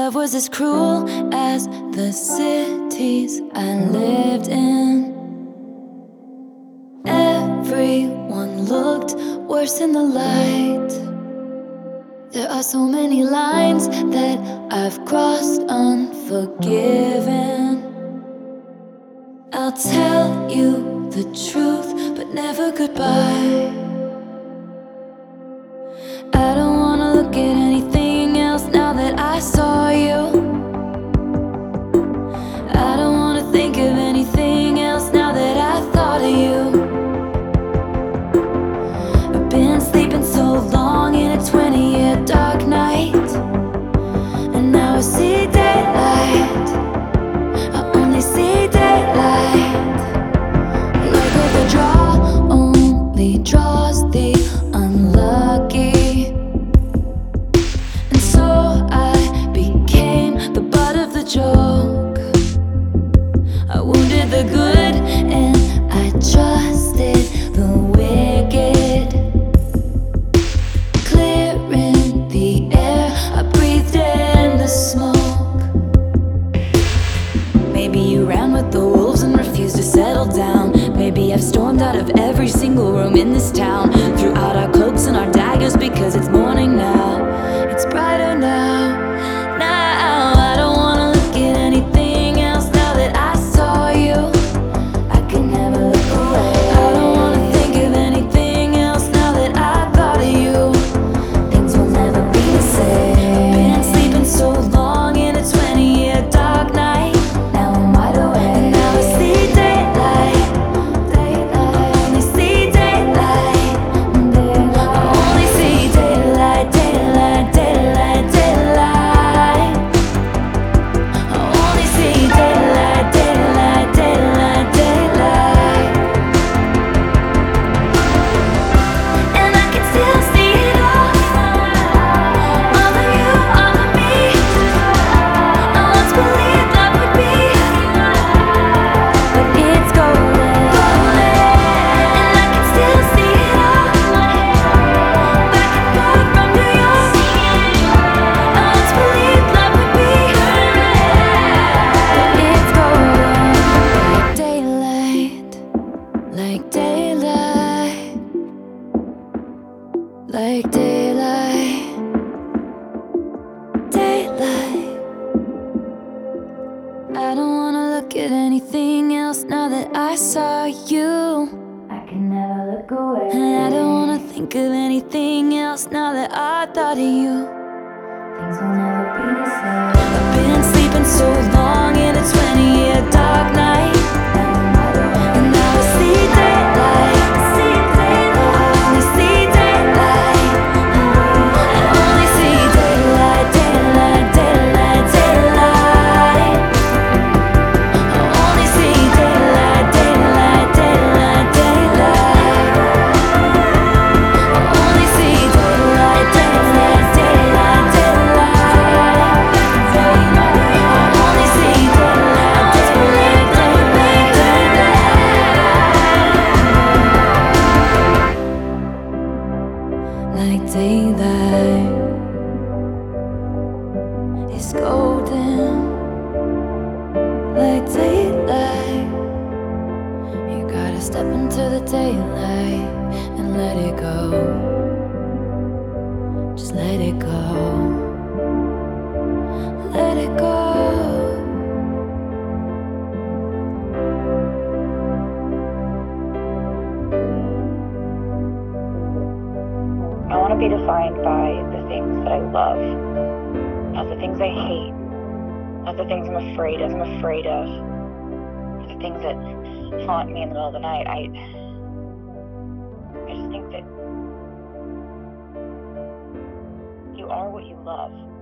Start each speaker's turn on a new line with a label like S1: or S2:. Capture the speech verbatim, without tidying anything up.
S1: love was as cruel as the cities I lived in. Everyone looked worse in the light. There are so many lines that I've crossed unforgiven. I'll tell you the truth, but never goodbye. I don't wanna look at anything else now that I saw you. I don't wanna think of anything else now that I thought of you. I've been sleeping so long in a twenty-year dark night, and now I see daylight. I only see daylight. Luck of the draw only draws the unlucky, and so I became the butt of the joke. I wounded the good and I trusted the wicked. Clearing the air, I breathed in the smoke. Maybe you ran with the wolves and refused to settle down. Maybe I've stormed out of every single room in this town, threw out our cloaks and our daggers because it's morning now. It's brighter now. Now I don't wanna look at anything else now that I saw you. I can never look away. I don't wanna think of anything else now that I thought of you. Things will never be the same. I've been sleeping so long in a twenty-year dark night. Now I'm wide awake, and now I see daylight. Daylight. I only see daylight. Daylight. I only see daylight, daylight, daylight, daylight. I only see daylight, daylight, daylight, daylight. And I can still see it all. All of you, all of me. I once believed love would be, but it's golden. And I can still see it all. Back and forth from New York. I once believed love would be, but it's golden. Like daylight, like daylight, like daylight, daylight. I don't wanna look at anything else now that I saw you. I can never look away. And I don't wanna think of anything else now that I thought of you. Things will never be the same. I've been sleeping so long in a twenty-year dark night, and now I see daylight. See daylight. I only see daylight. I only see daylight, daylight, daylight, daylight. I only see daylight, daylight, daylight, daylight. I only see daylight, daylight, daylight, daylight. I only see daylight, daylight, daylight, daylight. Like daylight is golden. Like daylight, you gotta step into the daylight and let it go. Just let it go. Let it go.
S2: I want to be defined by the things that I love, not the things I hate, not the things I'm afraid of. I'm afraid of the things that haunt me in the middle of the night. I, I just think that you are what you love.